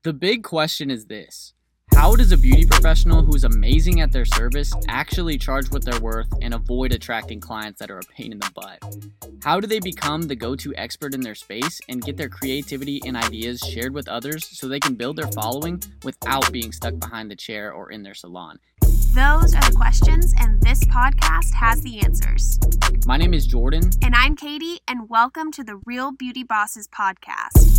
The big question is this: how does a beauty professional who's amazing at their service actually charge what they're worth and avoid attracting clients that are a pain in the butt? How do they become the go-to expert in their space and get their creativity and ideas shared with others so they can build their following without being stuck behind the chair or in their salon? Those are the questions, and this podcast has the answers. My name is Jordan. And I'm Katie, and welcome to the Real Beauty Bosses podcast.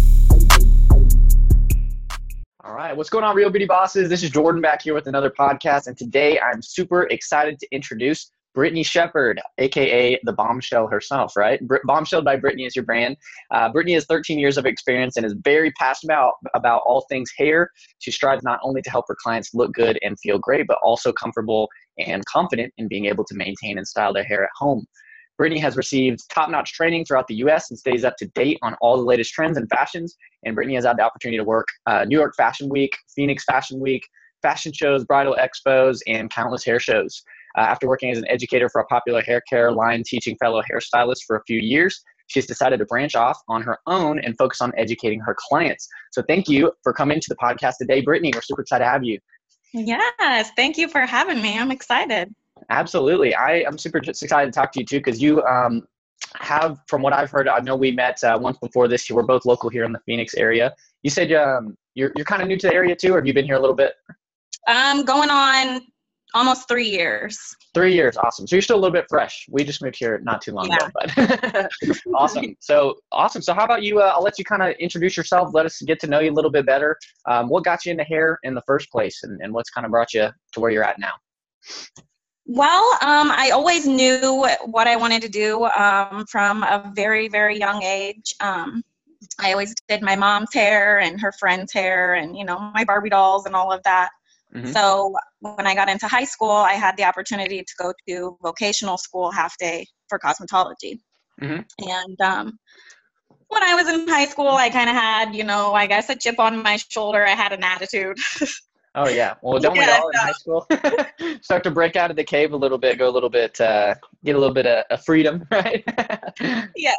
All right, what's going on, Real Beauty Bosses? This is Jordan back here with another podcast, and today I'm super excited to introduce Brittany Shepherd, aka the Bombshell herself, right? Bombshell by Brittany is your brand. Brittany has 13 years of experience and is very passionate about all things hair. She strives not only to help her clients look good and feel great, but also comfortable and confident in being able to maintain and style their hair at home. Brittany has received top-notch training throughout the U.S. and stays up to date on all the latest trends and fashions. And Brittany has had the opportunity to work New York Fashion Week, Phoenix Fashion Week, fashion shows, bridal expos, and countless hair shows. After working as an educator for a popular hair care line, teaching fellow hairstylists for a few years, she's decided to branch off on her own and focus on educating her clients. So thank you for coming to the podcast today, Brittany. We're super excited to have you. Yes, thank you for having me. I'm excited. Absolutely. I'm super excited to talk to you too, because you have, from what I've heard, I know we met once before this. You were both local here in the Phoenix area. You said you're kind of new to the area too, or have you been here a little bit? Going on almost 3 years. 3 years. Awesome. So you're still a little bit fresh. We just moved here not too long ago, but awesome. So how about you? I'll let you kind of introduce yourself. Let us get to know you a little bit better. What got you into hair in the first place, and what's kind of brought you to where you're at now? Well, I always knew what I wanted to do from a very, very young age. I always did my mom's hair and her friend's hair and, my Barbie dolls and all of that. Mm-hmm. So when I got into high school, I had the opportunity to go to vocational school half day for cosmetology. Mm-hmm. And when I was in high school, I kind of had, I guess a chip on my shoulder. I had an attitude. Oh, yeah. Well, don't we all in high school start to break out of the cave a little bit, get a little bit of freedom, right? Yeah.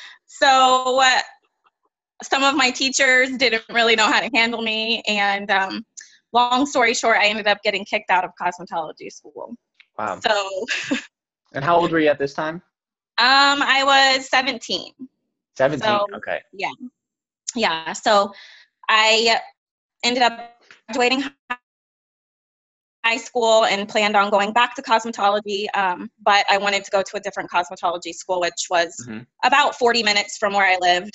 So some of my teachers didn't really know how to handle me. And long story short, I ended up getting kicked out of cosmetology school. Wow. So. And how old were you at this time? I was 17. 17, so, okay. Yeah. Yeah. So I ended up graduating high school and planned on going back to cosmetology, but I wanted to go to a different cosmetology school, which was about 40 minutes from where I lived.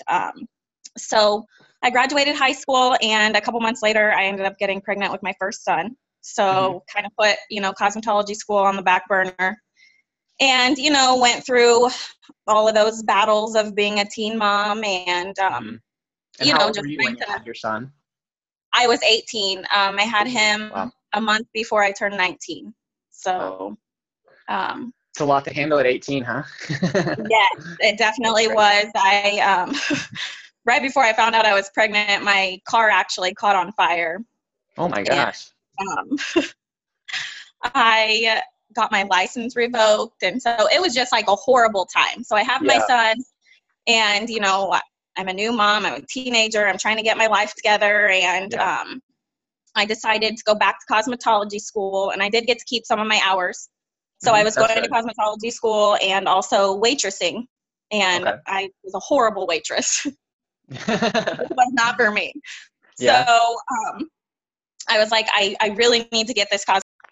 So I graduated high school, and a couple months later, I ended up getting pregnant with my first son. So kind of put, cosmetology school on the back burner, and, went through all of those battles of being a teen mom and how old just were you when you had your son? I was 18. I had him a month before I turned 19. So, it's a lot to handle at 18, huh? Yes, it definitely was. I right before I found out I was pregnant, my car actually caught on fire. Oh my gosh. And, I got my license revoked, and so it was just like a horrible time. So I have my son, and I'm a new mom. I'm a teenager. I'm trying to get my life together. And I decided to go back to cosmetology school. And I did get to keep some of my hours. So I was going to cosmetology school and also waitressing. And I was a horrible waitress. It was not for me. Yeah. So I was like, I really need to get this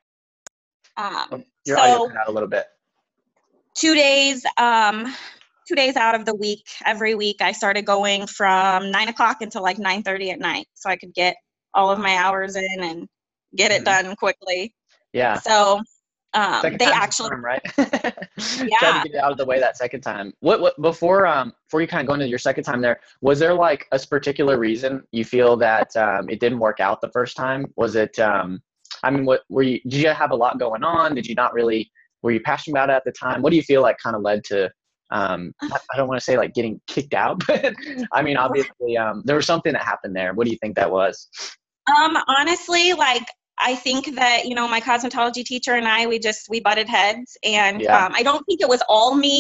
Your audio cut out a little bit. 2 days. 2 days out of the week, every week, I started going from 9 o'clock until like 9:30 at night, so I could get all of my hours in and get it done quickly. Yeah. So they actually, right? Try to get it out of the way that second time. What before you kind of go into your second time there, was there like a particular reason you feel that it didn't work out the first time? Was it? What were you? Did you have a lot going on? Did you not really? Were you passionate about it at the time? What do you feel like kind of led to? I don't want to say like getting kicked out, but obviously there was something that happened there. What do you think that was? Honestly, I think that, my cosmetology teacher and I, we butted heads, and I don't think it was all me.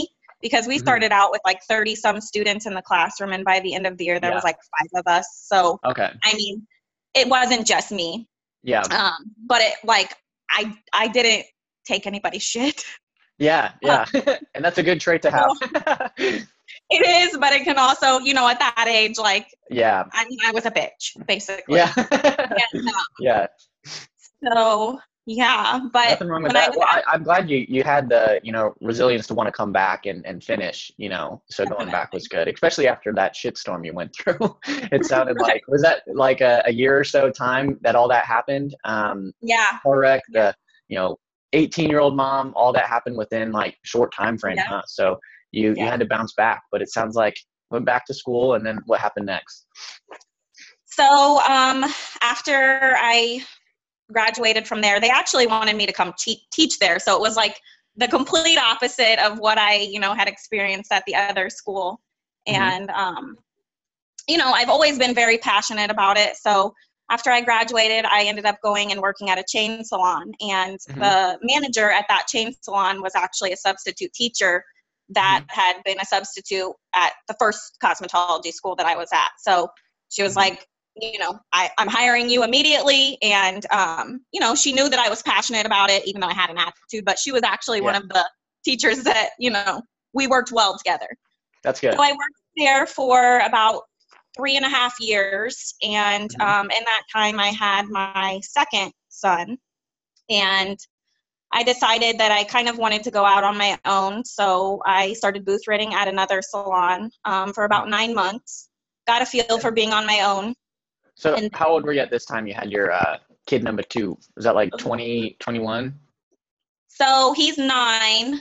because we Mhm. started out with like 30 some students in the classroom, and by the end of the year there was like 5 of us. So Okay. I mean, it wasn't just me. Yeah. But it like I didn't take anybody's shit. Yeah. Yeah. And that's a good trait to have. It is, but it can also, you know, at that age, like, Yeah. I mean, I was a bitch, basically. Yeah. And, Yeah. so, yeah, but Nothing wrong with when I that. was Well, I'm glad you had the, resilience to want to come back and finish, so going back was good, especially after that shitstorm you went through. It sounded like, was that like a year or so time that all that happened? yeah, Car wreck, the, 18-year-old mom, all that happened within like short time frame. Yeah. Huh? So you had to bounce back, but it sounds like went back to school, and then what happened next? So, after I graduated from there, they actually wanted me to come teach there. So it was like the complete opposite of what I, had experienced at the other school. Mhm. And, I've always been very passionate about it. So after I graduated, I ended up going and working at a chain salon. And the manager at that chain salon was actually a substitute teacher that had been a substitute at the first cosmetology school that I was at. So she was like, I'm hiring you immediately. And, she knew that I was passionate about it, even though I had an attitude, but she was actually one of the teachers that, we worked well together. That's good. So I worked there for about 3.5 years. And in that time I had my second son, and I decided that I kind of wanted to go out on my own. So I started booth renting at another salon for about 9 months, got a feel for being on my own. So how old were you at this time you had your kid number 2? Was that like 20, 21? So he's 9.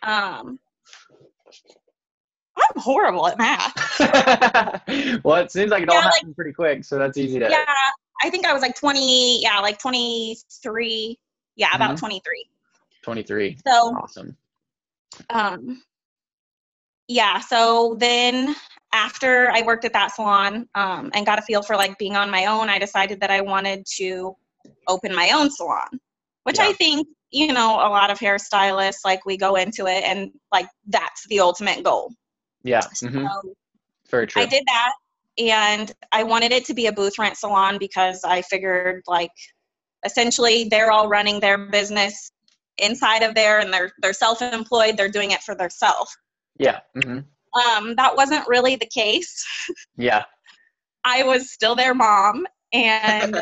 I'm horrible at math. Well, it seems like it all happened pretty quick, so that's easy to... Yeah, I think I was like 20, like 23. Yeah, about 23. 23. So awesome. Yeah, so then after I worked at that salon and got a feel for like being on my own, I decided that I wanted to open my own salon, which I think, a lot of hairstylists, like we go into it and like that's the ultimate goal. Yeah. So very true. I did that, and I wanted it to be a booth rent salon because I figured like essentially they're all running their business inside of there, and they're self-employed. They're doing it for themselves. Yeah. That wasn't really the case. Yeah. I was still their mom, and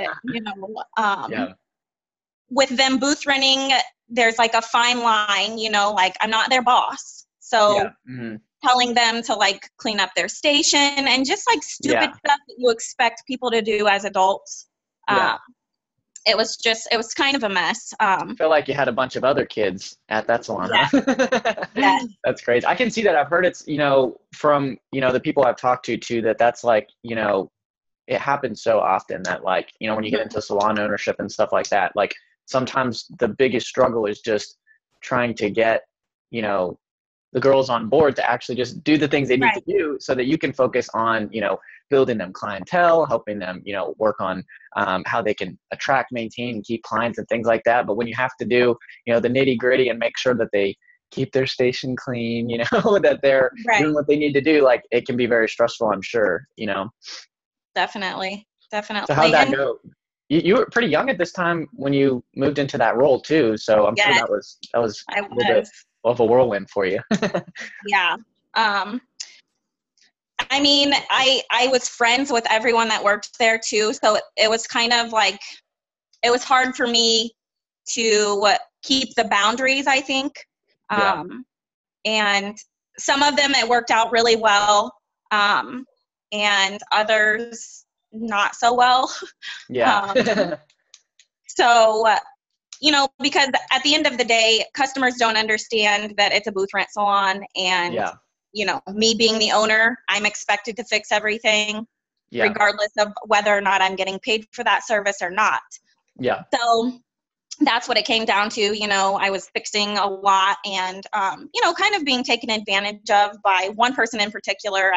with them booth renting, there's like a fine line, like I'm not their boss. So telling them to like clean up their station and just like stupid stuff that you expect people to do as adults. It was kind of a mess. I feel like you had a bunch of other kids at that salon. Yeah. Huh? Yeah. That's crazy. I can see that. I've heard it's, from, the people I've talked to too, that's like, it happens so often that like, when you get into salon ownership and stuff like that, like sometimes the biggest struggle is just trying to get, the girls on board to actually just do the things they need to do so that you can focus on, building them clientele, helping them, work on how they can attract, maintain, and keep clients and things like that. But when you have to do, the nitty gritty and make sure that they keep their station clean, that they're doing what they need to do, like it can be very stressful, I'm sure, Definitely. So how'd that go? You were pretty young at this time when you moved into that role too. So I'm sure that was a little bit of a whirlwind for you. Yeah. I mean, I was friends with everyone that worked there too. So it was kind of like, it was hard for me to keep the boundaries, I think. And some of them, it worked out really well. And others not so well. Yeah. So, because at the end of the day, customers don't understand that it's a booth rent salon, and me being the owner, I'm expected to fix everything regardless of whether or not I'm getting paid for that service or not. Yeah. So that's what it came down to. I was fixing a lot and, kind of being taken advantage of by one person in particular.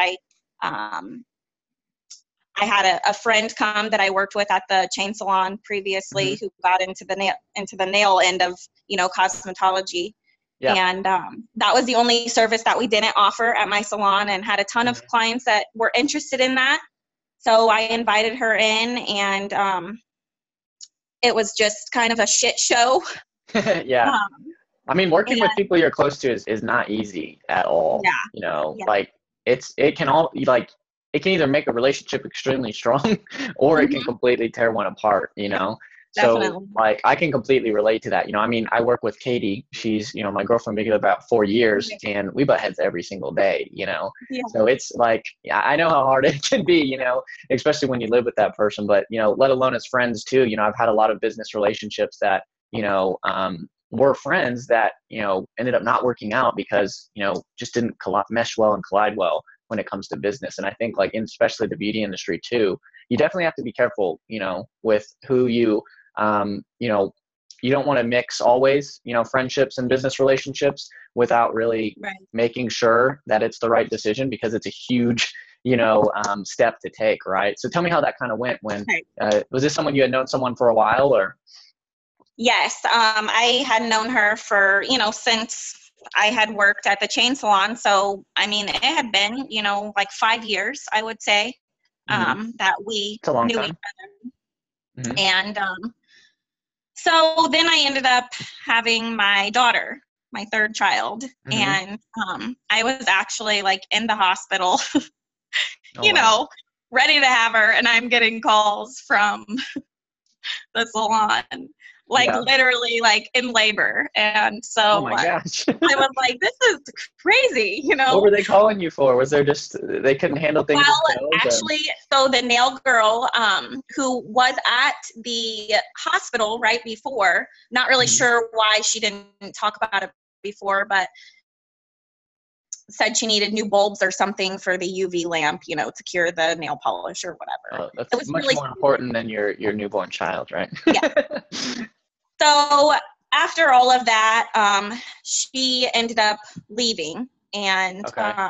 I had a friend come that I worked with at the chain salon previously who got into the nail end of, cosmetology. Yeah. And that was the only service that we didn't offer at my salon, and had a ton of clients that were interested in that. So I invited her in, and it was just kind of a shit show. Yeah. I mean, working with And people you're close to is not easy at all. yeah, You know, yeah. like it can either make a relationship extremely strong or it can completely tear one apart, you know? So Definitely. like I can completely relate to that. You know, I mean, I work with Katie. She's, you know, my girlfriend been together about 4 years and we butt heads every single day, you know? Yeah. So it's like, yeah, I know how hard it can be, you know, especially when you live with that person, but, you know, let alone as friends too. You know, I've had a lot of business relationships that, you know, were friends that, you know, ended up not working out because, you know, just didn't mesh well and collide well when it comes to business. And I think like, especially the beauty industry too, you definitely have to be careful, you know, with who you know, you don't want to mix always, you know, friendships and business relationships without really making sure that it's the right decision, because it's a huge, you know, step to take. Right. So tell me how that kind of went when, was this someone you had known someone for a while or? Yes. I had known her for, you know, since I had worked at the chain salon. So, I mean, it had been, you know, like 5 years, I would say, that we It's a long knew time. each other. And so then I ended up having my daughter, my third child. And I was actually like in the hospital, you know, ready to have her. And I'm getting calls from the salon, like literally like in labor. And so oh my gosh. I was like, this is crazy, you know. What were they calling you for? Was there just, they couldn't handle things Well, actually, so the nail girl who was at the hospital right before, not really sure why she didn't talk about it before, but said she needed new bulbs or something for the UV lamp, you know, to cure the nail polish or whatever. Oh, that's much really more important than your newborn child, right? Yeah. So after all of that, she ended up leaving, and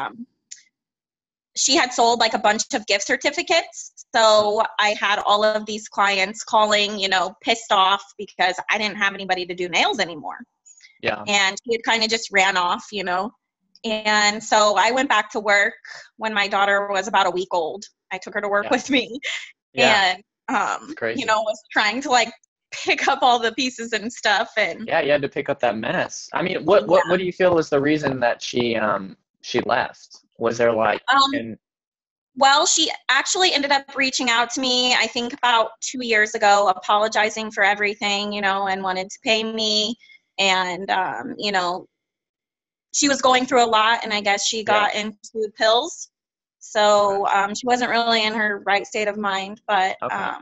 she had sold like a bunch of gift certificates. So I had all of these clients calling, you know, pissed off because I didn't have anybody to do nails anymore. Yeah. And she had kind of just ran off, you know. And so I went back to work when my daughter was about a week old. I took her to work with me. And, you know, was trying to like pick up all the pieces and stuff. And yeah, you had to pick up that mess. I mean, what do you feel was the reason that she left? Was there like, well, she actually ended up reaching out to me, I think about 2 years ago, apologizing for everything, you know, and wanted to pay me. And, you know, she was going through a lot, and I guess she got into pills. So she wasn't really in her right state of mind, but,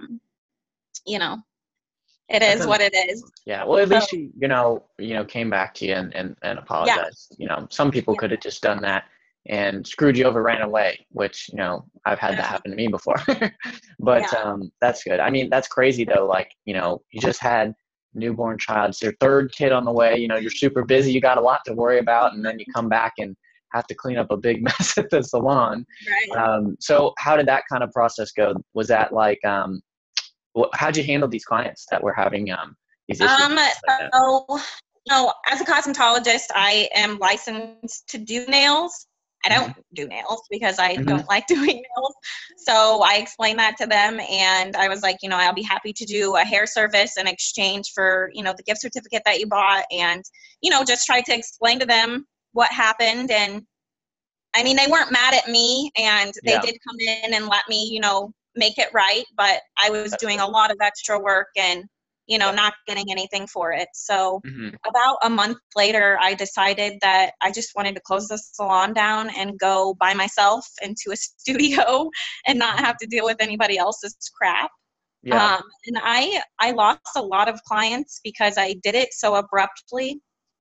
you know, it is what it is. Yeah. Well, at least she, you know, came back to you and apologized. You know, some people could have just done that and screwed you over, ran away, which, you know, I've had that happen to me before. But that's good. I mean, that's crazy though. Like, you know, you just had newborn child, it's your third kid on the way, you know, you're super busy, you got a lot to worry about, and then you come back and have to clean up a big mess at the salon. So how did that kind of process go? Was that like how'd you handle these clients that were having these issues? So, you know, as a cosmetologist, I am licensed to do nails. I don't do nails because I don't like doing nails. So I explained that to them, and I was like, you know, I'll be happy to do a hair service in exchange for, you know, the gift certificate that you bought, and, you know, just try to explain to them what happened. And I mean, they weren't mad at me, and they did come in and let me, you know, make it right, but I was doing a lot of extra work and, you know, not getting anything for it. So about a month later, I decided that I just wanted to close the salon down and go by myself into a studio and not have to deal with anybody else's crap. And I lost a lot of clients because I did it so abruptly.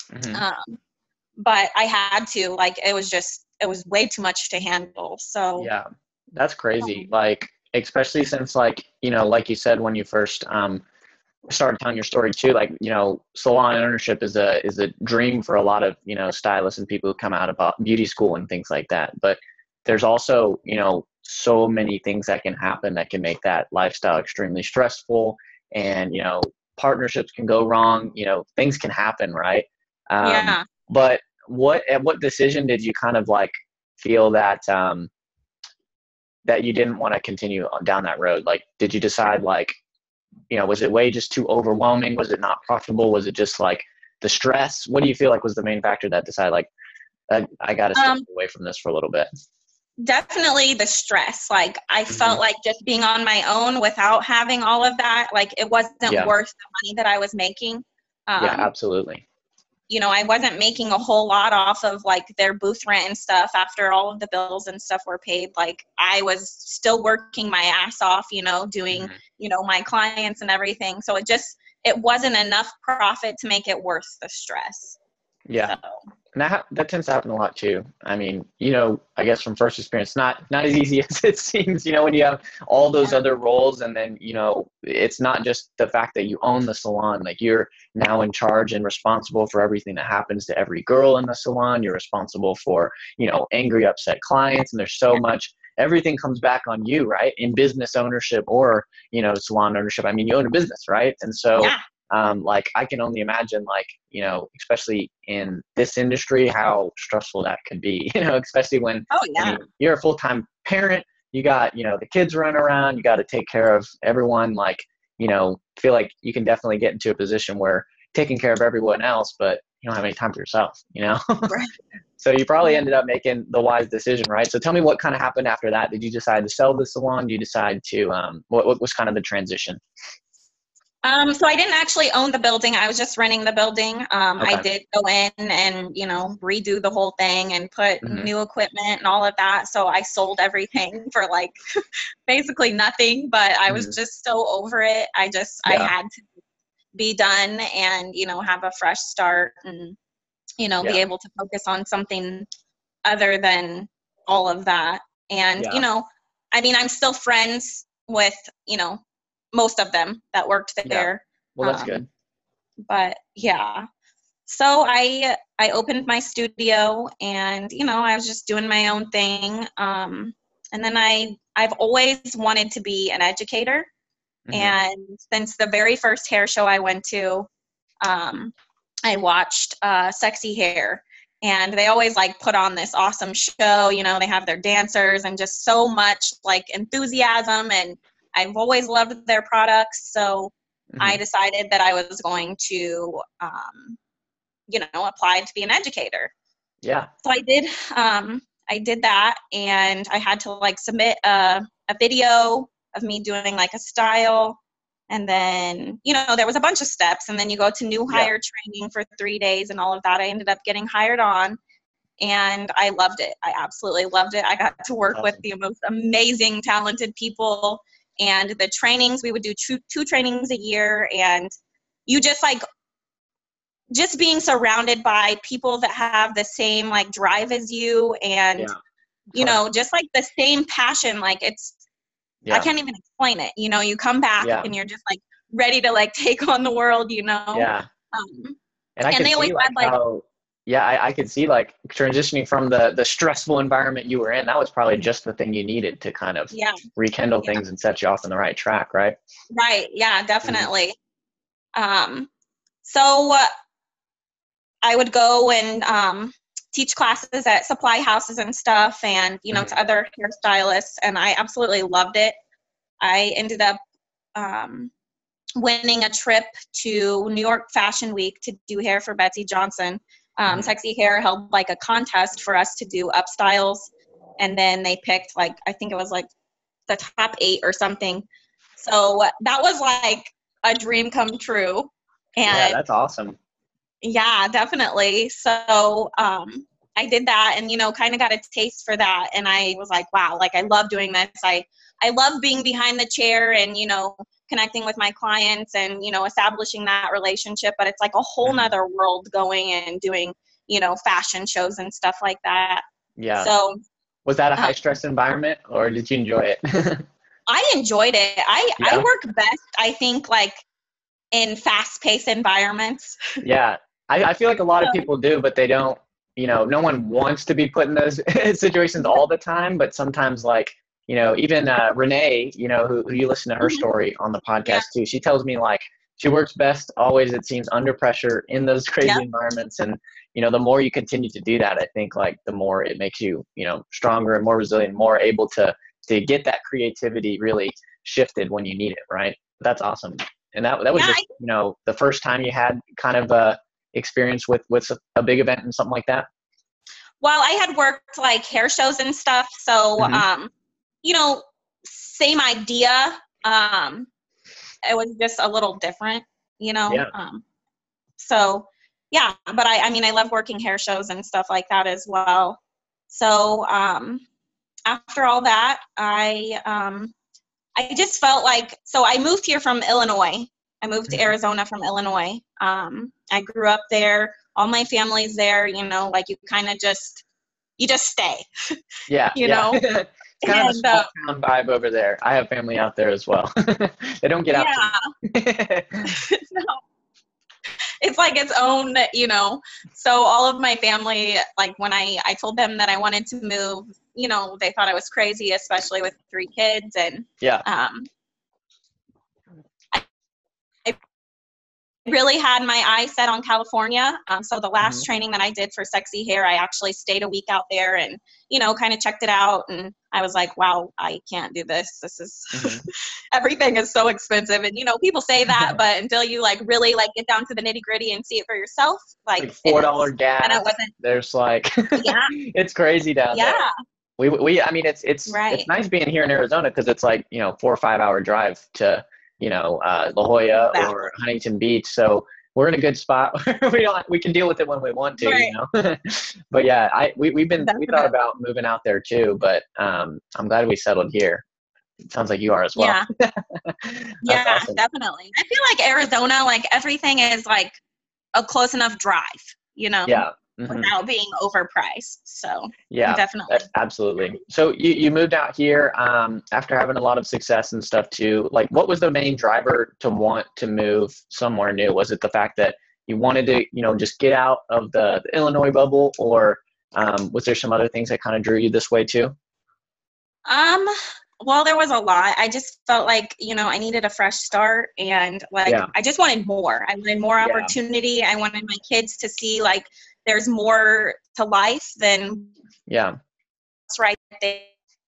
But I had to, like, it was way too much to handle. So yeah, that's crazy. Like, especially since, like, you know, like you said, when you first started telling your story too, like, you know, salon ownership is a dream for a lot of, you know, stylists and people who come out of beauty school and things like that. But there's also, you know, so many things that can happen that can make that lifestyle extremely stressful, and, you know, partnerships can go wrong, you know, things can happen, right? But at what decision did you kind of like feel that that you didn't want to continue on down that road? Like, did you decide like, was it way just too overwhelming? Was it not profitable? Was it just like the stress? What do you feel like was the main factor that decided like, I got to step away from this for a little bit? Definitely the stress. Like I felt like just being on my own without having all of that, like it wasn't worth the money that I was making. Yeah, absolutely. I wasn't making a whole lot off of like their booth rent and stuff after all of the bills and stuff were paid. Like I was still working my ass off, doing, my clients and everything. So it wasn't enough profit to make it worth the stress. Yeah. So. And that tends to happen a lot too. I mean, I guess from first experience, not as easy as it seems, when you have all those other roles, and then, it's not just the fact that you own the salon, like you're now in charge and responsible for everything that happens to every girl in the salon. You're responsible for, angry, upset clients. And there's so much, everything comes back on you, right? In business ownership or, salon ownership. I mean, you own a business, right? And so, like I can only imagine like, especially in this industry, how stressful that could be, especially when you're a full-time parent, you got, the kids running around, you got to take care of everyone. Like, feel like you can definitely get into a position where taking care of everyone else, but you don't have any time for yourself, Right. So you probably ended up making the wise decision, right? So tell me what kind of happened after that. Did you decide to sell the salon? Did you decide to, what was kind of the transition? So I didn't actually own the building. I was just renting the building. I did go in and, redo the whole thing and put new equipment and all of that. So I sold everything for like basically nothing, but I was just so over it. I had to be done and, have a fresh start and, be able to focus on something other than all of that. And, I mean, I'm still friends with, most of them that worked there. Well, that's good. But yeah, so I opened my studio and, I was just doing my own thing. And then I've always wanted to be an educator. And since the very first hair show I went to, I watched Sexy Hair. And they always like put on this awesome show, they have their dancers and just so much like enthusiasm, and I've always loved their products, so I decided that I was going to, apply to be an educator. Yeah. So I did that, and I had to like submit a video of me doing like a style, and then, there was a bunch of steps, and then you go to new hire training for 3 days and all of that. I ended up getting hired on, and I loved it. I absolutely loved it. I got to work with the most amazing, talented people. And the trainings, we would do two trainings a year, and you just being surrounded by people that have the same like drive as you, and just like the same passion. Like I can't even explain it. You come back and you're just like ready to like take on the world. Yeah. And they always had like. I could see like transitioning from the stressful environment you were in. That was probably just the thing you needed to kind of rekindle things and set you off on the right track, right? Right. Yeah, definitely. So I would go and teach classes at supply houses and stuff, and to other hairstylists, and I absolutely loved it. I ended up winning a trip to New York Fashion Week to do hair for Betsey Johnson. Sexy Hair held like a contest for us to do up styles, and then they picked like, I think it was like the top 8 or something. So that was like a dream come true. And that's awesome. Yeah, definitely. So I did that and, kind of got a taste for that. And I was like, wow, like I love doing this. I love being behind the chair and, connecting with my clients and, establishing that relationship. But it's like a whole nother world going and doing, fashion shows and stuff like that. Yeah. So was that a high stress environment, or did you enjoy it? I enjoyed it. I work best, I think, like in fast paced environments. Yeah. I feel like a lot of people do, but they don't, no one wants to be put in those situations all the time, but sometimes like, even Renee, who you listen to her story on the podcast too, she tells me like, she works best always, it seems, under pressure in those crazy Yep. environments. And, you know, the more you continue to do that, I think like the more it makes you, you know, stronger and more resilient, more able to get that creativity really shifted when you need it. Right. That's awesome. And that was Yeah, just, you know, the first time you had kind of a experience with a big event and something like that. well, I had worked like hair shows and stuff. So, Mhm. you know, same idea. It was just a little different, you know? Yeah. So yeah, but I mean, I love working hair shows and stuff like that as well. So, after all that, I just felt like, so I moved here from Illinois. I moved to Mhm. Arizona from Illinois. I grew up there. All my family's there, you know, like you kind of you just stay, Yeah. you Yeah. know? It's kind of a And, small town vibe over there. I have family out there as well. They don't get out too yeah, much. no, it's like its own, you know. So all of my family, like when I told them that I wanted to move, you know, they thought I was crazy, especially with 3 kids. And Yeah. I really had my eyes set on California. So the last Mhm. training that I did for Sexy Hair, I actually stayed a week out there and, you know, kind of checked it out. And I was like, wow, I can't do this. This is, Mhm. everything is so expensive. And, you know, people say that, but until you like really like get down to the nitty gritty and see it for yourself, like Like it $4 is. And I gas. wasn't, There's like, yeah, it's crazy down there. yeah, I mean, it's right. nice being here in Arizona because it's like, you know, 4 or 5 hour drive to, you know, La Jolla Exactly. or Huntington Beach. So we're in a good spot. We can deal with it when we want to, Right. you know. But yeah, we thought Definitely. about moving out there too, but I'm glad we settled here. It sounds like you are as well. Yeah. That's Yeah, awesome. definitely. I feel like Arizona, like everything is like a close enough drive, you know, Yeah. Hmm. without being overpriced. So Yeah, definitely. absolutely. So you moved out here after having a lot of success and stuff too. Like, what was the main driver to want to move somewhere new? Was it the fact that you wanted to, you know, just get out of the Illinois bubble, or was there some other things that kind of drew you this way too? Um, well, there was a lot. I just felt like, you know, I needed a fresh start and like Yeah, I just wanted more. I wanted more yeah, opportunity. I wanted my kids to see like there's more to life than yeah. what's right there.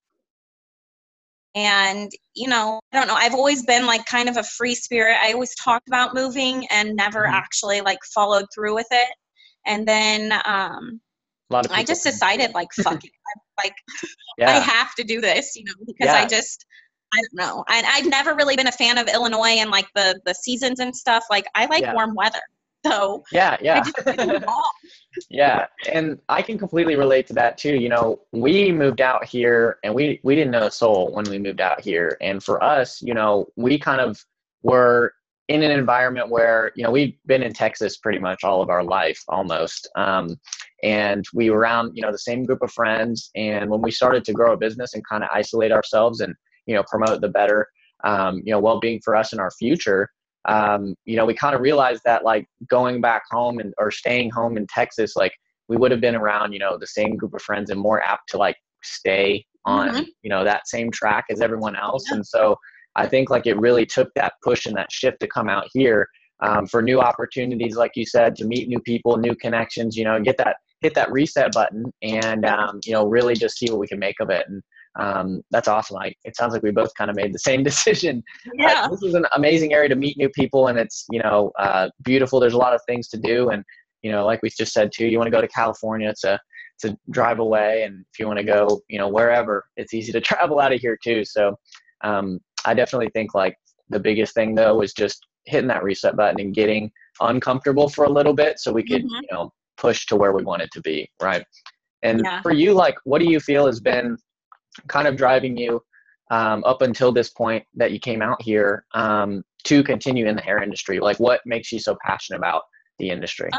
And, you know, I don't know, I've always been like kind of a free spirit. I always talked about moving and never Hmm. actually like followed through with it. And then A lot of I people just think. decided like fuck it. Like I Yeah, have to do this, you know, because yeah, I don't know. I'd never really been a fan of Illinois and like the seasons and stuff. Like I like yeah, warm weather. So yeah, I yeah. just didn't move on. Yeah, and I can completely relate to that too. You know, we moved out here and we didn't know a soul when we moved out here. And for us, you know, we kind of were in an environment where, you know, we've been in Texas pretty much all of our life almost. And we were around, you know, the same group of friends. And when we started to grow a business and kind of isolate ourselves and, you know, promote the better, you know, well-being for us in our future, you know, we kind of realized that like going back home and or staying home in Texas, like we would have been around, you know, the same group of friends and more apt to like stay on, Hmm. you know, that same track as everyone else. Yeah. And so I think like it really took that push and that shift to come out here for new opportunities, like you said, to meet new people, new connections, you know, hit that reset button and, you know, really just see what we can make of it. And that's awesome. It sounds like we both kind of made the same decision. Yeah. This is an amazing area to meet new people, and it's, you know, beautiful. There's a lot of things to do, and, you know, like we just said too, you want to go to California, to drive away, and if you want to go, you know, wherever, it's easy to travel out of here too. So I definitely think like the biggest thing though was just hitting that reset button and getting uncomfortable for a little bit so we could, Hmm. you know, push to where we wanted to be, right? And Yeah. for you, like, what do you feel has been kind of driving you up until this point that you came out here to continue in the hair industry? Like, what makes you so passionate about the industry?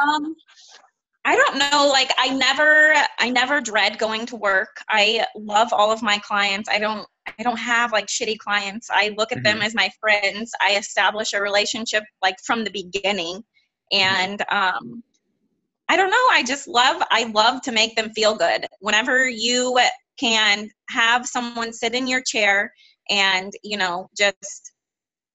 I don't know. Like I never dread going to work. I love all of my clients. I don't have like shitty clients. I look at them Hmm. as my friends. I establish a relationship like from the beginning. Hmm. And I don't know. I love to make them feel good. Whenever you can have someone sit in your chair and, you know, just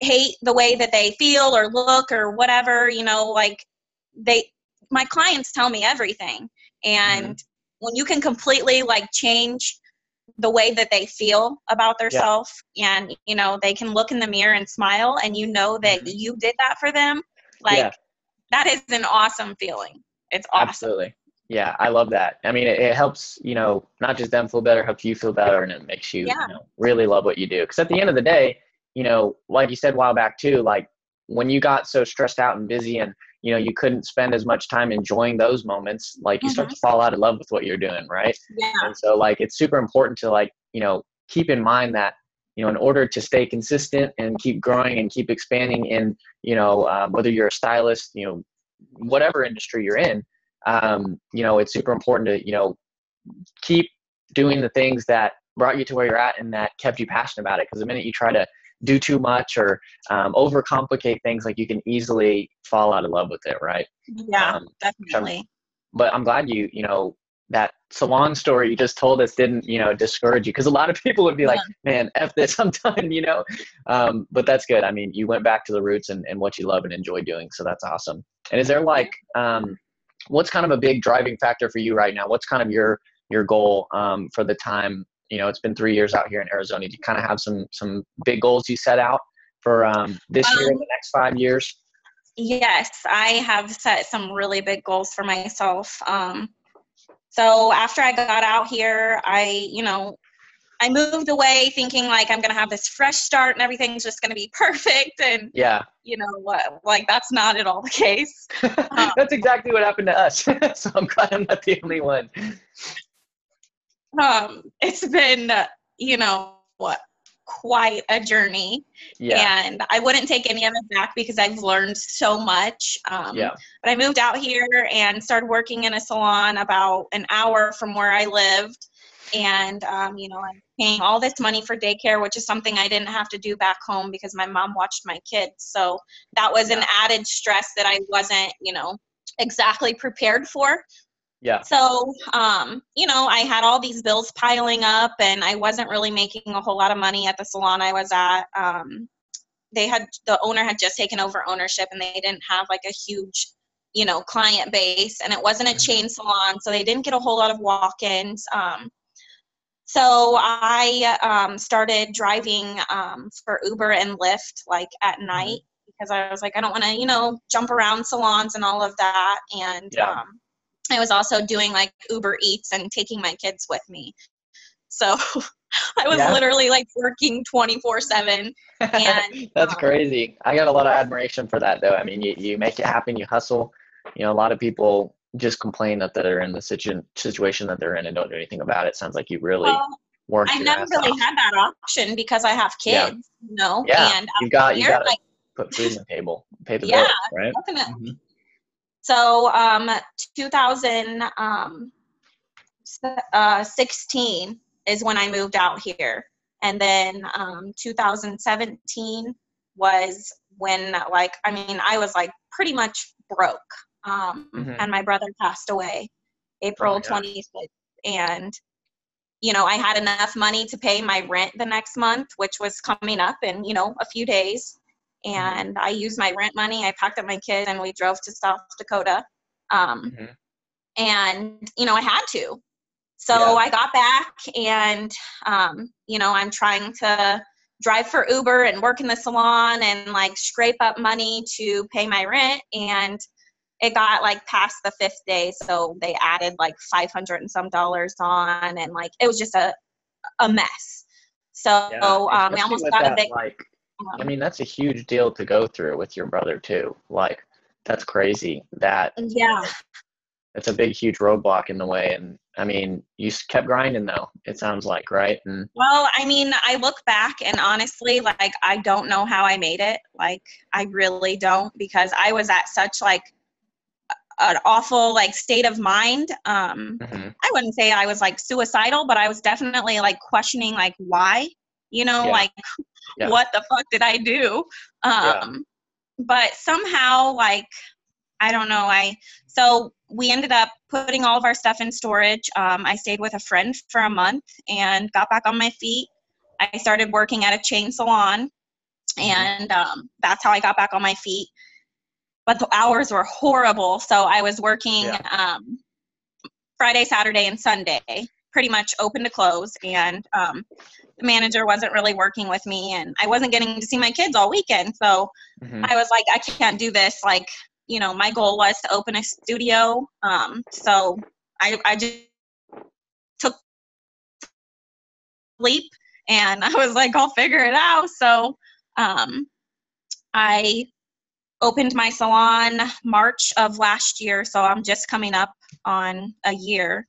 hate the way that they feel or look or whatever, you know, like my clients tell me everything. And when you can completely like change the way that they feel about themselves, and, you know, they can look in the mirror and smile, and you know that you did that for them, like that is an awesome feeling. It's awesome. Absolutely. Yeah, I love that. I mean, it helps, you know, not just them feel better, helps you feel better, and it makes you, you know, really love what you do. Because at the end of the day, you know, like you said a while back too, like when you got so stressed out and busy and, you know, you couldn't spend as much time enjoying those moments, like you start to fall out of love with what you're doing, right? Yeah. And so like it's super important to like, you know, keep in mind that, you know, in order to stay consistent and keep growing and keep expanding in, you know, whether you're a stylist, you know, whatever industry you're in, you know, it's super important to, you know, keep doing the things that brought you to where you're at and that kept you passionate about it. Because the minute you try to do too much or overcomplicate things, like you can easily fall out of love with it, right? Yeah, definitely. But I'm glad you know, that salon story you just told us didn't, you know, discourage you, because a lot of people would be like, man, F this, I'm done, you know. But that's good. I mean, you went back to the roots and what you love and enjoy doing, so that's awesome. And is there like what's kind of a big driving factor for you right now? What's kind of your goal for the time? You know, it's been 3 years out here in Arizona. Do you kind of have some big goals you set out for this year and the next 5 years? Yes, I have set some really big goals for myself. So after I got out here, I moved away thinking like I'm going to have this fresh start and everything's just going to be perfect. And, you know what, like that's not at all the case. That's exactly what happened to us. So I'm glad I'm not the only one. It's been, you know what, quite a journey. And I wouldn't take any of it back because I've learned so much. But I moved out here and started working in a salon about an hour from where I lived. And, you know, I'm paying all this money for daycare, which is something I didn't have to do back home because my mom watched my kids. So that was an added stress that I wasn't, you know, exactly prepared for. So, you know, I had all these bills piling up and I wasn't really making a whole lot of money at the salon I was at. The owner had just taken over ownership and they didn't have like a huge, you know, client base, and it wasn't a chain salon. So they didn't get a whole lot of walk-ins. So I started driving for Uber and Lyft like at night because I was like, I don't want to, you know, jump around salons and all of that. And I was also doing like Uber Eats and taking my kids with me. So I was literally like working 24/7. And that's crazy. I got a lot of admiration for that though. I mean, you make it happen, you hustle. You know, a lot of people just complain that they're in the situation that they're in and don't do anything about it. Sounds like you really worked your never ass really off. had that option because I have kids, you know. And you got to like, put food on the table, pay the bills, right? Definitely. So 2016 is when I moved out here. And then 2017 was when, like, I mean, I was like pretty much broke. And my brother passed away April 26th. And, you know, I had enough money to pay my rent the next month, which was coming up in, you know, a few days. And I used my rent money. I packed up my kids and we drove to South Dakota. And, you know, I had to. So I got back and, you know, I'm trying to drive for Uber and work in the salon and like scrape up money to pay my rent. And it got like past the 5th day. So they added like $500 and some on, and like, it was just a mess. So we almost got a big, like, I mean, that's a huge deal to go through with your brother too. Like, that's crazy that it's a big, huge roadblock in the way. And I mean, you kept grinding though, it sounds like, right? And well, I mean, I look back and honestly, like, I don't know how I made it. Like, I really don't, because I was at such like an awful like state of mind. I wouldn't say I was like suicidal, but I was definitely like questioning like why, you know, like what the fuck did I do? But somehow, like, I don't know, so we ended up putting all of our stuff in storage. I stayed with a friend for a month and got back on my feet. I started working at a chain salon. And that's how I got back on my feet. But the hours were horrible. So I was working Friday, Saturday, and Sunday, pretty much open to close. And the manager wasn't really working with me, and I wasn't getting to see my kids all weekend. So I was like, I can't do this. Like, you know, my goal was to open a studio. So I just took leap, and I was like, I'll figure it out. So I opened my salon March of last year, so I'm just coming up on a year.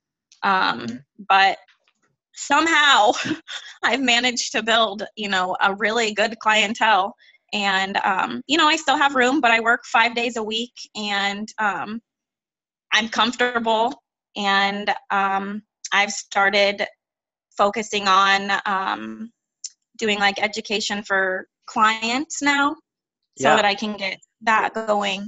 But somehow I've managed to build, you know, a really good clientele. And, you know, I still have room, but I work 5 days a week, and I'm comfortable. And I've started focusing on doing like education for clients now, so that I can get that going.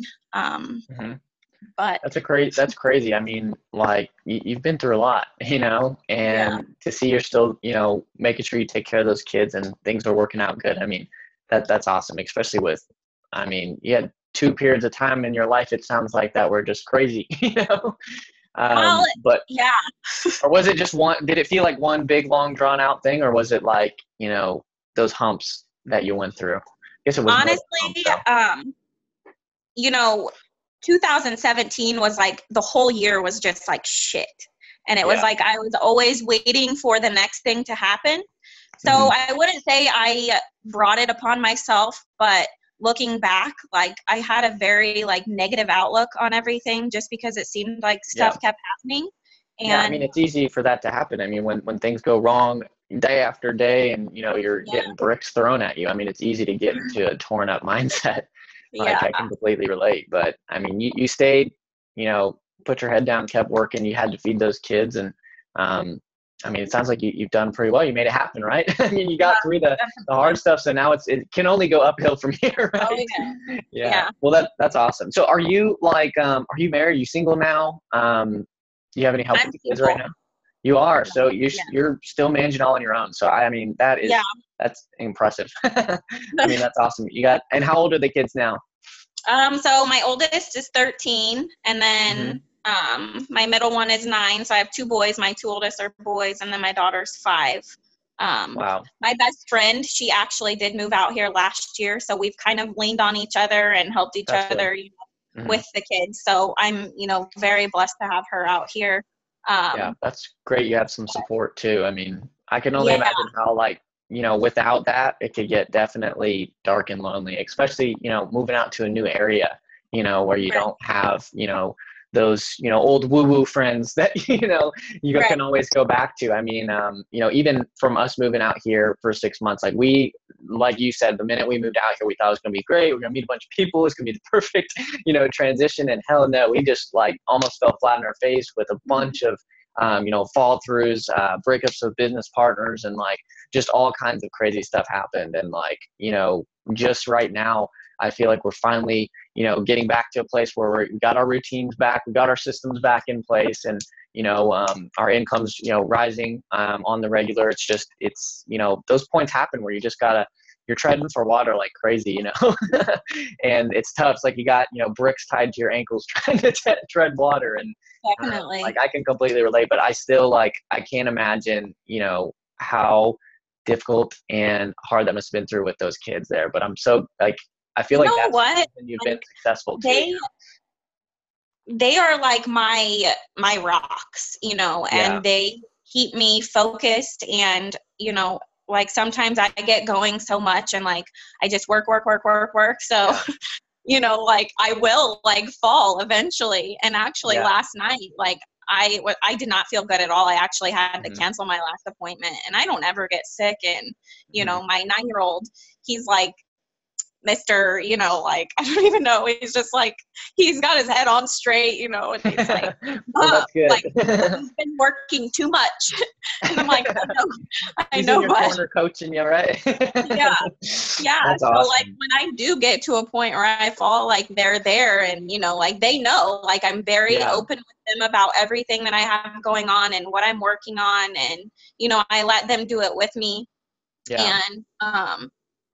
But that's crazy. I mean, like you've been through a lot, you know, and to see you're still, you know, making sure you take care of those kids and things are working out good. I mean, that's awesome, especially with, I mean, you had 2 periods of time in your life, it sounds like, that were just crazy, you know. But or was it just one? Did it feel like one big, long, drawn out thing, or was it like, you know, those humps that you went through? I guess it was honestly, you know, 2017 was like, the whole year was just like shit, and it was like I was always waiting for the next thing to happen. So I wouldn't say I brought it upon myself, but looking back, like I had a very like negative outlook on everything, just because it seemed like stuff kept happening. And I mean, it's easy for that to happen. I mean, when things go wrong day after day, and you know, you're getting bricks thrown at you, I mean, it's easy to get into a torn up mindset. Like I can completely relate. But I mean, you stayed, you know, put your head down, kept working. You had to feed those kids, and I mean, it sounds like you've done pretty well. You made it happen, right? I mean, you got through the hard stuff, so now it can only go uphill from here, right? Oh, yeah. Well, that's awesome. So are you like, are you married? Are you single now? Do you have any help with the kids right now? You are. So you're still managing all on your own. So I mean, that's impressive. I mean, that's awesome. And how old are the kids now? So my oldest is 13, and then my middle one is 9. So I have 2 boys. My 2 oldest are boys, and then my daughter's 5. Wow. My best friend, she actually did move out here last year, so we've kind of leaned on each other and helped each other with the kids. So I'm, you know, very blessed to have her out here. Yeah, that's great. You have some support too. I mean, I can only imagine how, like, you know, without that, it could get definitely dark and lonely, especially, you know, moving out to a new area, you know, where you don't have, you know, those, you know, old woo-woo friends that, you know, you can always go back to. I mean, you know, even from us moving out here for 6 months, like you said, the minute we moved out here, we thought it was going to be great. We're going to meet a bunch of people. It's going to be the perfect, you know, transition. And hell no, we just like almost fell flat on our face with a bunch of, you know, fall throughs, breakups with business partners, and like just all kinds of crazy stuff happened. And like, you know, just right now, I feel like we're finally, you know, getting back to a place where we got our routines back, we got our systems back in place, and, you know, our income's, you know, rising on the regular. It's, you know, those points happen where you just you're treading for water like crazy, you know, and it's tough. It's like you got, you know, bricks tied to your ankles trying to tread water. And definitely, like I can completely relate, but I still I can't imagine, you know, how difficult and hard that must have been through with those kids there. But I'm so I feel like that's when you've been successful too. They are like my rocks, you know, and they keep me focused. And, you know, like sometimes I get going so much and like I just work. So, you know, like I will like fall eventually. And actually last night, like I did not feel good at all. I actually had to cancel my last appointment, and I don't ever get sick. And, you know, my 9-year-old, he's like, Mr., you know, like, I don't even know. He's just like, he's got his head on straight, you know, and he's like, well, that's good. Like, he's been working too much. And I'm like, I he's know, in your corner coaching you, right? Yeah. That's so awesome. like when I do get to a point where I fall, like they're there, and, you know, like they know, like I'm very open with them about everything that I have going on and what I'm working on. And, you know, I let them do it with me. And,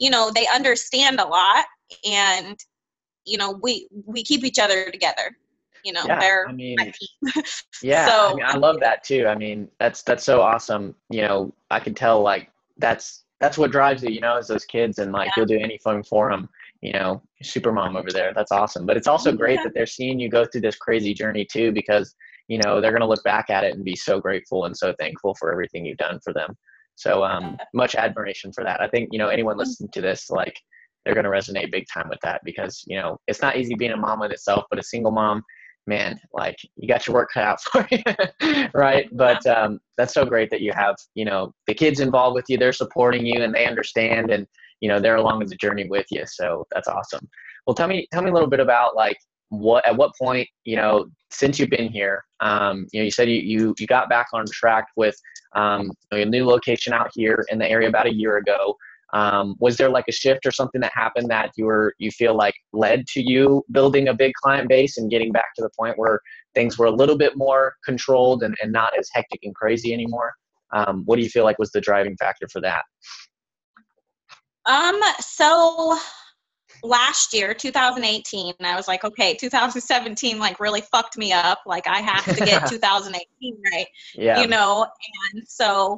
they understand a lot, and, we keep each other together. Yeah, They're I mean, my team. yeah, I So, mean, I love that too. I mean, that's so awesome. I can tell like that's what drives you, is those kids, and like you'll do anything for them. Super mom over there. That's awesome. But it's also great yeah. that they're seeing you go through this crazy journey too, because they're gonna look back at it and be so grateful and so thankful for everything you've done for them. So much admiration for that. I think anyone listening to this, like, they're gonna resonate big time with that, because it's not easy being a mom in itself, but a single mom, man, like, you got your work cut out for you, right? But that's so great that you have, the kids involved with you. They're supporting you and they understand, and they're along the journey with you. So that's awesome. Well, tell me a little bit about, like, at what point, since you've been here, you said you got back on track with a new location out here in the area about a year ago. Was there like a shift or something that happened that you feel like led to you building a big client base and getting back to the point where things were a little bit more controlled and not as hectic and crazy anymore? What do you feel like was the driving factor for that? So last year, 2018, I was like, okay, 2017 like really fucked me up. Like, I have to get 2018 right. Yeah. And so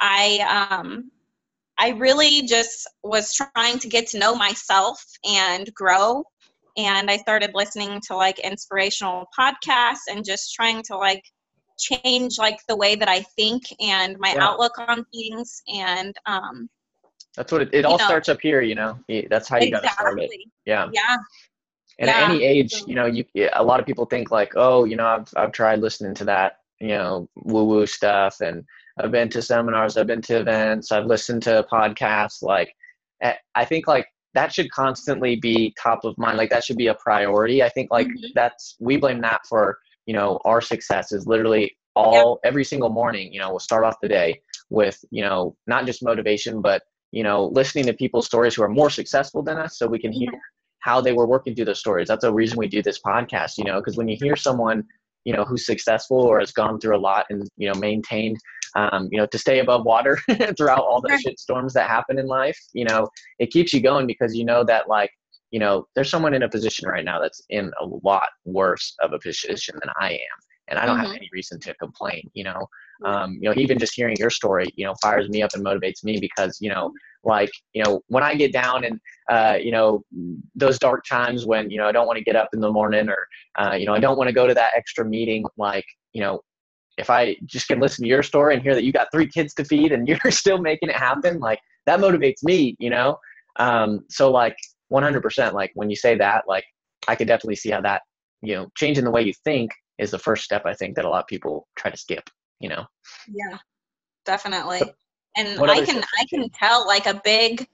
I really just was trying to get to know myself and grow. And I started listening to like inspirational podcasts and just trying to like change like the way that I think and my outlook on things. And that's what it all starts up here, that's how you got to start it. Yeah. Yeah. And at any age, a lot of people think like, oh, I've tried listening to that, woo-woo stuff, and I've been to seminars, I've been to events, I've listened to podcasts. Like, I think like that should constantly be top of mind. Like, that should be a priority. I think like we blame that for, our success is literally every single morning, we'll start off the day with, not just motivation, but, listening to people's stories who are more successful than us, so we can hear how they were working through those stories. That's the reason we do this podcast, because when you hear someone, who's successful or has gone through a lot and, maintained, to stay above water throughout all the shit storms that happen in life, it keeps you going, because that like, there's someone in a position right now that's in a lot worse of a position than I am. And I don't have any reason to complain, even just hearing your story, fires me up and motivates me, because, when I get down and, those dark times when, I don't want to get up in the morning, or, I don't want to go to that extra meeting, like, if I just can listen to your story and hear that you got 3 kids to feed and you're still making it happen, like, that motivates me, so like 100%, like, when you say that, like, I could definitely see how that, changing the way you think is the first step, I think, that a lot of people try to skip, Yeah, definitely. And what I can tell like a big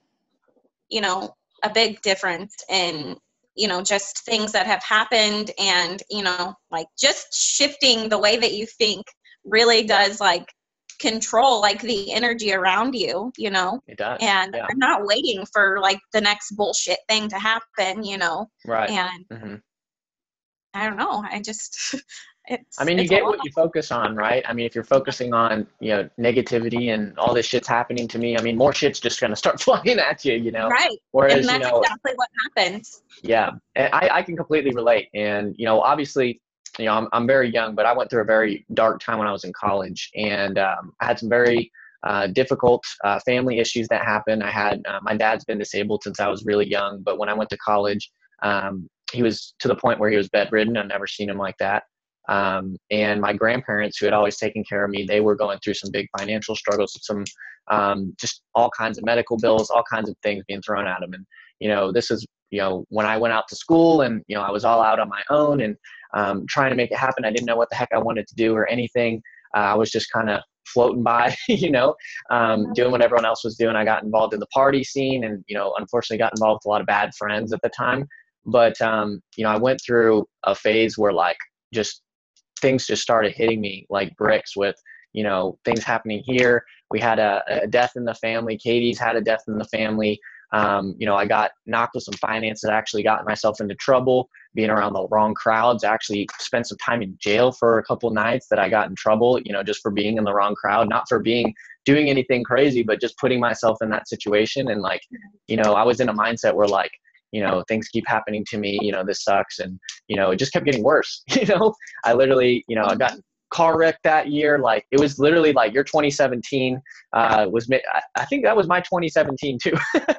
difference in, just things that have happened, and, like, just shifting the way that you think really does like control like the energy around you, It does. And I'm not waiting for like the next bullshit thing to happen, Right. And I don't know. I just, you get what you focus on, right? I mean, if you're focusing on, negativity and all this shit's happening to me, more shit's just going to start flying at you, Right. Whereas, and that's exactly what happens. Yeah. And I can completely relate. And, obviously, I'm very young, but I went through a very dark time when I was in college, and I had some very difficult family issues that happened. I had, my dad's been disabled since I was really young, but when I went to college, he was to the point where he was bedridden. I've never seen him like that. And my grandparents, who had always taken care of me, they were going through some big financial struggles, some just all kinds of medical bills, all kinds of things being thrown at them. And, this is, when I went out to school, and, I was all out on my own and trying to make it happen. I didn't know what the heck I wanted to do or anything. I was just kind of floating by, doing what everyone else was doing. I got involved in the party scene, and, unfortunately got involved with a lot of bad friends at the time. But, I went through a phase where like things just started hitting me like bricks with, things happening here. We had a death in the family. Katie's had a death in the family. You know, I got knocked with some finances. I actually got myself into trouble being around the wrong crowds. I actually spent some time in jail for a couple nights that I got in trouble, you know, just for being in the wrong crowd, not for doing anything crazy, but just putting myself in that situation. And like, you know, I was in a mindset where like, you know, things keep happening to me, you know, this sucks. And, you know, it just kept getting worse. You know, I literally, you know, I got car wreck that year. Like it was literally like your 2017 I think that was my 2017 too.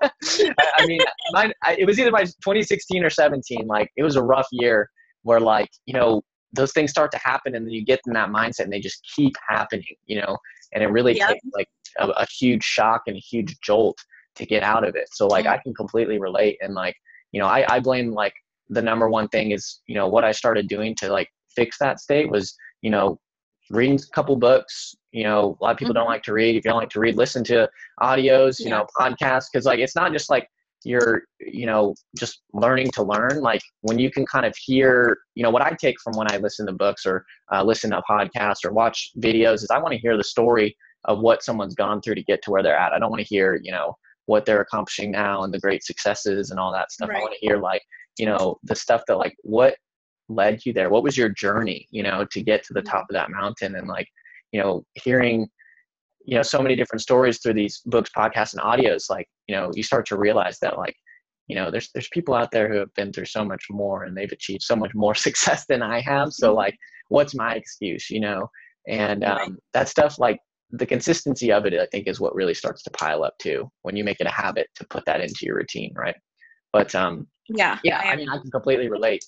I mean, it was either my 2016 or 17. Like it was a rough year where like, you know, those things start to happen and then you get in that mindset and they just keep happening, you know, and it really takes like a huge shock and a huge jolt to get out of it. So like I can completely relate. And like, you know, I blame like the number one thing is, you know, what I started doing to like fix that state was, you know, reading a couple books. You know, a lot of people don't like to read. If you don't like to read, listen to audios, you know, podcasts. Cause like, it's not just like you're, you know, just learning to learn. Like when you can kind of hear, you know, what I take from when I listen to books or listen to podcasts or watch videos is I want to hear the story of what someone's gone through to get to where they're at. I don't want to hear, you know, what they're accomplishing now and the great successes and all that stuff. Right. I want to hear like, you know, the stuff that like, what led you there? What was your journey, you know, to get to the top of that mountain? And like, you know, hearing, you know, so many different stories through these books, podcasts, and audios, like, you know, you start to realize that like, you know, there's people out there who have been through so much more and they've achieved so much more success than I have. So like, what's my excuse, you know? And that stuff, like the consistency of it, I think is what really starts to pile up too, when you make it a habit to put that into your routine. Right. But I mean, I can completely relate.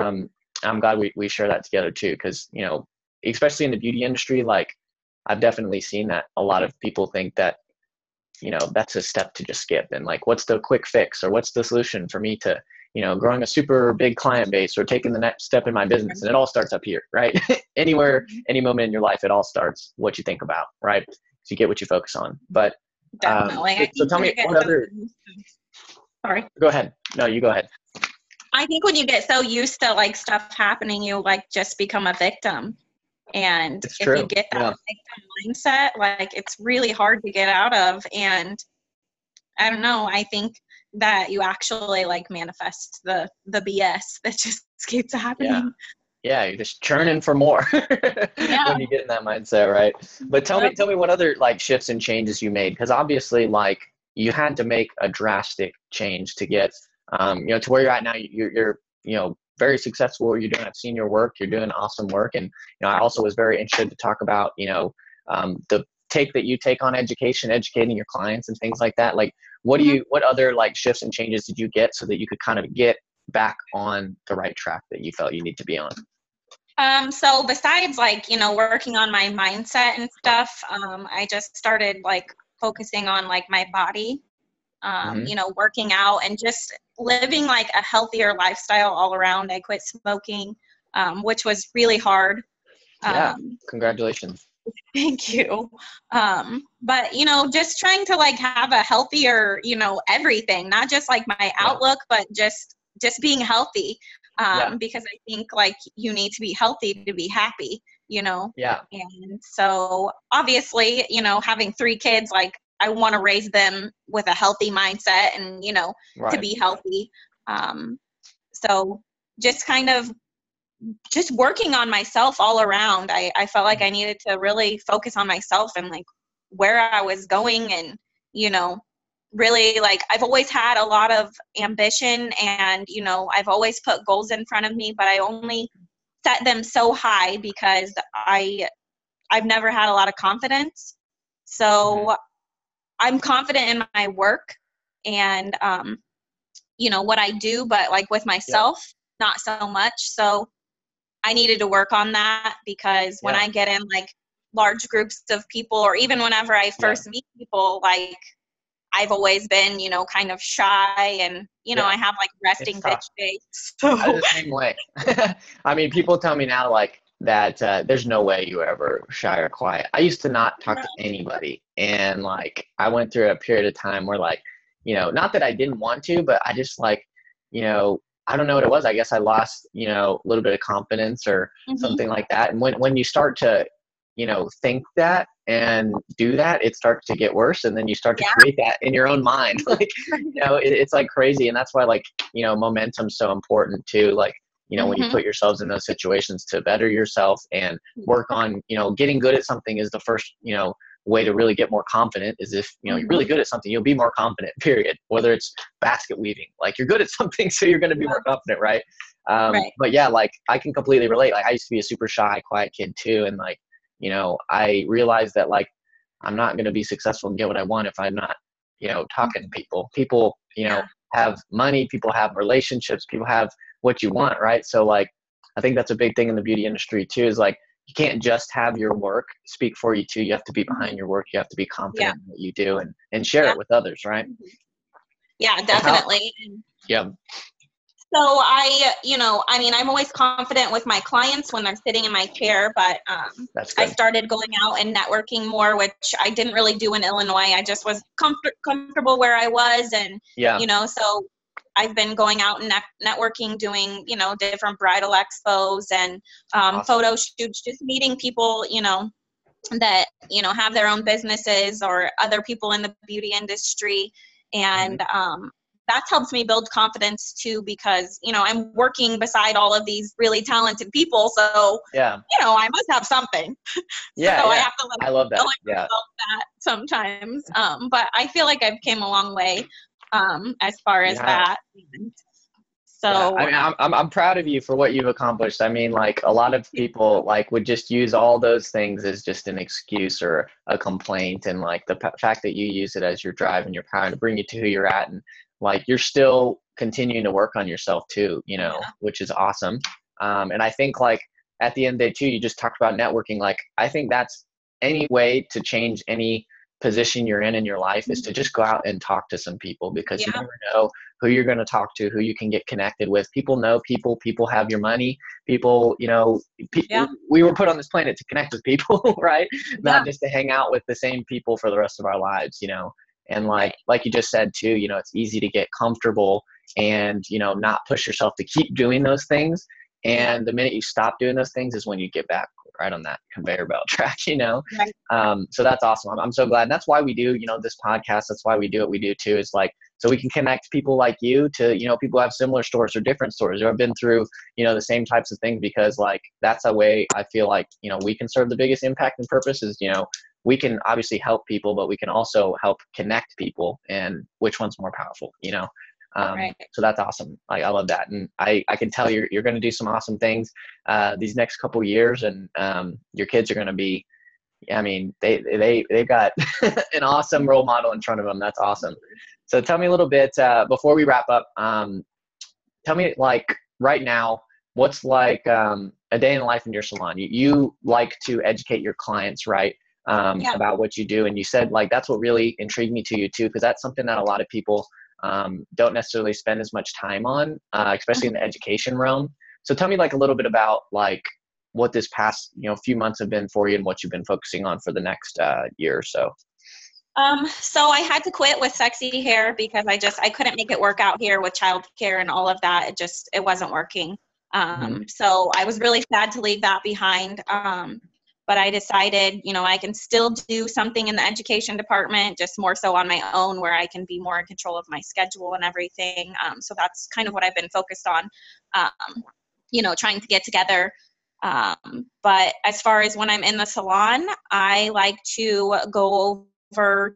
I'm glad we share that together too. Cause you know, especially in the beauty industry, like I've definitely seen that a lot of people think that, you know, that's a step to just skip. And like, what's the quick fix or what's the solution for me to, you know, growing a super big client base or taking the next step in my business? And it all starts up here, right? Anywhere, any moment in your life, it all starts what you think about, right? So you get what you focus on. But definitely. So tell me what other. Sorry. Go ahead. No, you go ahead. I think when you get so used to like stuff happening, you like just become a victim. And if you get that victim mindset, like it's really hard to get out of. And I don't know, I think that you actually like manifest the BS that just keeps happening. Yeah, you're just churning for more when you get in that mindset, right? But tell me what other like shifts and changes you made, because obviously like you had to make a drastic change to get you know, to where you're at now. You're you know, very successful what you're doing. I've seen your work. You're doing awesome work. And, you know, I also was very interested to talk about, you know, the take that you take on education, educating your clients and things like that. Like, what other like shifts and changes did you get so that you could kind of get back on the right track that you felt you need to be on? So besides like, you know, working on my mindset and stuff, I just started like focusing on like my body, you know, working out and just living like a healthier lifestyle all around. I quit smoking, which was really hard. Congratulations. Thank you. But, you know, just trying to like have a healthier, you know, everything, not just like my outlook, but just being healthy. Because I think like you need to be healthy to be happy, you know? Yeah. And so obviously, you know, having 3 kids, like I want to raise them with a healthy mindset and, you know, to be healthy. So just kind of just working on myself all around. I felt like I needed to really focus on myself and like where I was going and, you know, really like I've always had a lot of ambition and, you know, I've always put goals in front of me, but I only set them so high because I've never had a lot of confidence. So I'm confident in my work and, you know, what I do, but like with myself, not so much. So I needed to work on that because when I get in like large groups of people or even whenever I first meet people, like I've always been, you know, kind of shy and, you know, I have like resting bitch face. So. I'm the same way. I mean, people tell me now like that there's no way you were ever shy or quiet. I used to not talk to anybody. And like, I went through a period of time where like, you know, not that I didn't want to, but I just like, you know, I don't know what it was. I guess I lost, you know, a little bit of confidence or something like that. And when you start to, think that and do that, it starts to get worse. And then you start to create that in your own mind. Like, it's like crazy. And that's why, like, momentum's so important too. Like, when you put yourselves in those situations to better yourself and work on, getting good at something is the first, way to really get more confident. Is if, you're really good at something, you'll be more confident, period. Whether it's basket weaving, like, you're good at something, so you're going to be more confident. Right. But yeah, like, I can completely relate. Like, I used to be a super shy, quiet kid too. And like, I realized that, like, I'm not going to be successful and get what I want if I'm not, talking to people. People, have money, people have relationships, people have what you want, right? So like, I think that's a big thing in the beauty industry too, is like, you can't just have your work speak for you too. You have to be behind your work. You have to be confident in what you do and share it with others, right? Yeah, definitely. Yeah. So I'm always confident with my clients when they're sitting in my chair, but I started going out and networking more, which I didn't really do in Illinois. I just was comfortable where I was. And, so I've been going out and networking, doing, different bridal expos and photo shoots, just meeting people, that, have their own businesses or other people in the beauty industry. And that helps me build confidence too, because, I'm working beside all of these really talented people. So, I must have something. Yeah. So I have to I love that. That sometimes. But I feel like I've came a long way as far as that. So I'm proud of you for what you've accomplished. I mean, like, a lot of people like would just use all those things as just an excuse or a complaint, and like the fact that you use it as your drive and your power to bring you to who you're at, and like, you're still continuing to work on yourself too, which is awesome. And I think, like, at the end of the day too, you just talked about networking. Like, I think that's any way to change any position you're in your life, is to just go out and talk to some people, because you never know who you're going to talk to, who you can get connected with. People know people have your money. People, we were put on this planet to connect with people, right? Not just to hang out with the same people for the rest of our lives, And like you just said too, it's easy to get comfortable and, not push yourself to keep doing those things. And the minute you stop doing those things is when you get back right on that conveyor belt track, Right. So that's awesome. I'm so glad. And that's why we do, this podcast. That's why we do what we do too, is like, so we can connect people like you to, people who have similar stories or different stories, or have been through, the same types of things, because like, that's a way I feel like, we can serve the biggest impact and purpose is, we can obviously help people, but we can also help connect people, and which one's more powerful, So that's awesome. I love that. And I can tell you're going to do some awesome things these next couple years, and your kids are going to be, I mean, they've got an awesome role model in front of them. That's awesome. So tell me a little bit before we wrap up, tell me, like, right now, what's like a day in the life in your salon? You like to educate your clients, right? About what you do. And you said, like, that's what really intrigued me to you too, because that's something that a lot of people don't necessarily spend as much time on, especially in the education realm. So tell me, like, a little bit about, like, what this past, few months have been for you, and what you've been focusing on for the next year or so. So I had to quit with Sexy Hair because I couldn't make it work out here with childcare and all of that. It wasn't working. So I was really sad to leave that behind. But I decided, I can still do something in the education department, just more so on my own, where I can be more in control of my schedule and everything. So that's kind of what I've been focused on, trying to get together. But as far as when I'm in the salon, I like to go over,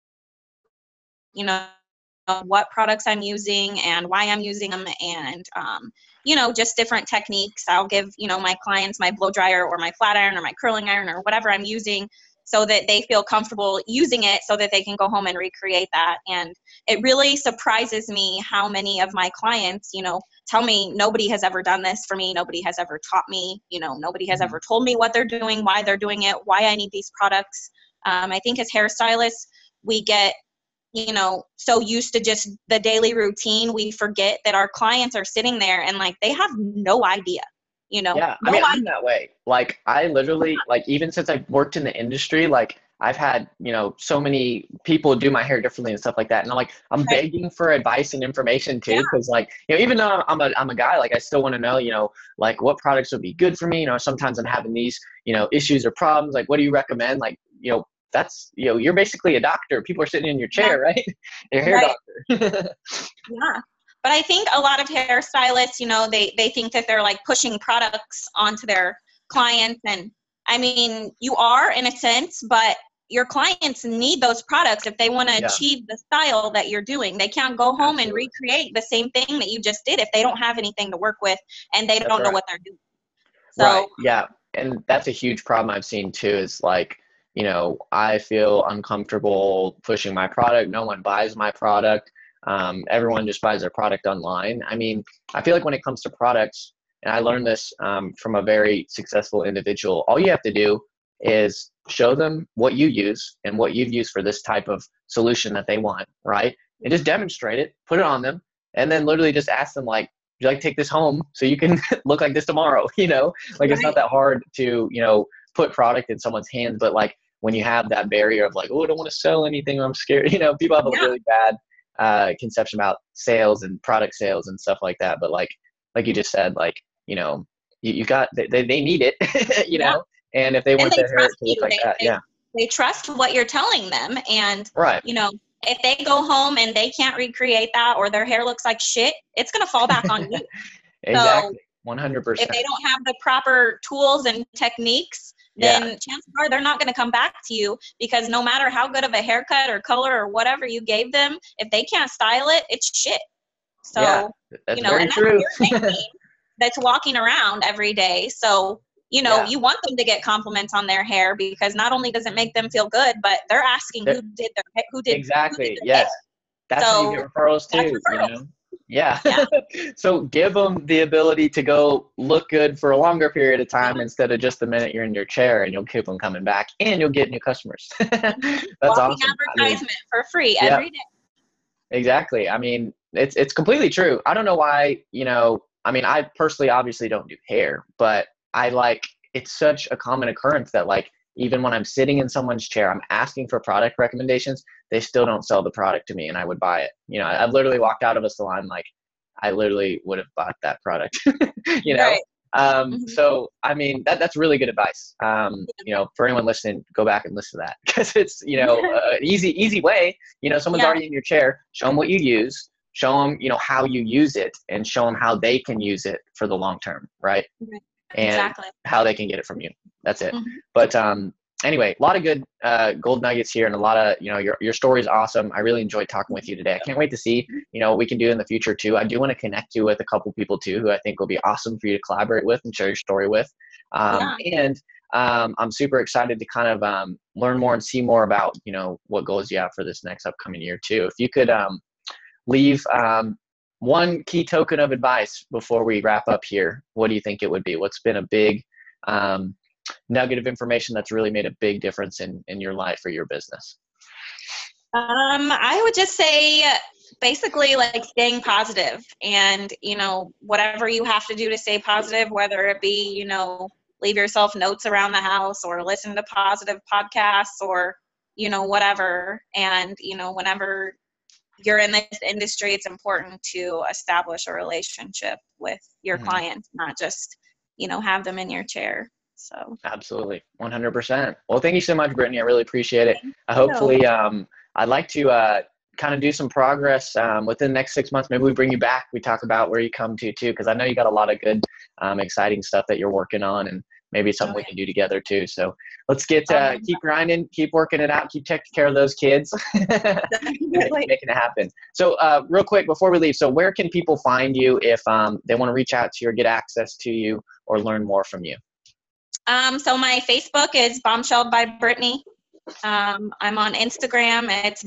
what products I'm using and why I'm using them, and just different techniques. I'll give my clients my blow dryer or my flat iron or my curling iron or whatever I'm using, so that they feel comfortable using it, so that they can go home and recreate that. And it really surprises me how many of my clients tell me, nobody has ever done this for me, nobody has ever taught me, nobody has ever told me what they're doing, why they're doing it, why I need these products. I think as hairstylists, we get so used to just the daily routine, we forget that our clients are sitting there and, like, they have no idea, Yeah, I mean, I'm that way. Like, I literally, like, even since I've worked in the industry, like, I've had, so many people do my hair differently and stuff like that. And I'm begging for advice and information too. Cause even though I'm a guy, I still want to know, what products would be good for me. Sometimes I'm having these, issues or problems. What do you recommend? That's, you're basically a doctor. People are sitting in your chair, right? Your hair doctor. Yeah. But I think a lot of hairstylists, they think that they're pushing products onto their clients. And I mean, you are in a sense, but your clients need those products if they want to achieve the style that you're doing. They can't go home and recreate the same thing that you just did if they don't have anything to work with and they don't know what they're doing. So, right. Yeah. And that's a huge problem I've seen too, is I feel uncomfortable pushing my product. No one buys my product. Everyone just buys their product online. I mean, I feel like when it comes to products, and I learned this from a very successful individual, all you have to do is show them what you use and what you've used for this type of solution that they want, right? And just demonstrate it, put it on them, and then literally just ask them, would you like to take this home so you can look like this tomorrow? It's not that hard to, put product in someone's hands, but when you have that barrier of I don't want to sell anything, or I'm scared, people have a really bad conception about sales and product sales and stuff like that. But like you just said, you got, they need it, know, and if they want their hair to look like that, they trust what you're telling them. And, right. If they go home and they can't recreate that, or their hair looks like shit, it's going to fall back on you. Exactly. 100%. If they don't have the proper tools and techniques, then chances are they're not going to come back to you, because no matter how good of a haircut or color or whatever you gave them, if they can't style it, it's shit. So, that's very true. That's walking around every day. So, you want them to get compliments on their hair, because not only does it make them feel good, but they're asking who did exactly. Who did Yes. That's how you get referrals too. Yeah. So give them the ability to go look good for a longer period of time instead of just the minute you're in your chair, and you'll keep them coming back and you'll get new customers. That's walking awesome. Advertisement for free every day. Exactly. I mean, it's completely true. I don't know why, I personally obviously don't do hair, but it's such a common occurrence that even when I'm sitting in someone's chair, I'm asking for product recommendations, they still don't sell the product to me, and I would buy it. I've literally walked out of a salon I literally would have bought that product, Right. So, I mean, that's really good advice. For anyone listening, go back and listen to that, because it's, an easy way, someone's already in your chair, show them what you use, show them, how you use it, and show them how they can use it for the long term. Right. And how they can get it from you. That's it. Mm-hmm. But anyway, a lot of good gold nuggets here, and a lot of, your story is awesome. I really enjoyed talking with you today. I can't wait to see, what we can do in the future too. I do want to connect you with a couple people too, who I think will be awesome for you to collaborate with and share your story with. And I'm super excited to kind of learn more and see more about, what goals you have for this next upcoming year too. If you could leave one key token of advice before we wrap up here, what do you think it would be? What's been a big nugget of information that's really made a big difference in your life or your business? I would just say basically staying positive, and, whatever you have to do to stay positive, whether it be, leave yourself notes around the house, or listen to positive podcasts, or, whatever. And, whenever you're in this industry, it's important to establish a relationship with your client, not just, have them in your chair. So absolutely. 100%. Well, thank you so much, Brittany. I really appreciate it. Hopefully, I'd like to kind of do some progress within the next 6 months. Maybe we bring you back. We talk about where you come to too, because I know you got a lot of good, exciting stuff that you're working on, and maybe it's something we can do together too. So let's keep grinding, keep working it out, keep taking care of those kids, making it happen. So real quick before we leave, so where can people find you if they want to reach out to you or get access to you or learn more from you? So my Facebook is Bombshelled by Brittany. I'm on Instagram. It's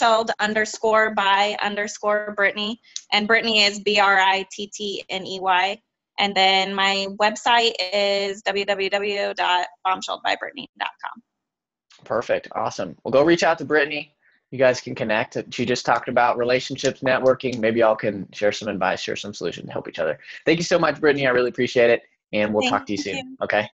bombshelled_by_Brittany. And Brittany is BRITTNEY. And then my website is www.bombshelledbybrittany.com. Perfect. Awesome. Well, go reach out to Brittany. You guys can connect. She just talked about relationships, networking. Maybe y'all can share some advice, share some solutions to help each other. Thank you so much, Brittany. I really appreciate it. And we'll talk to you soon. Okay.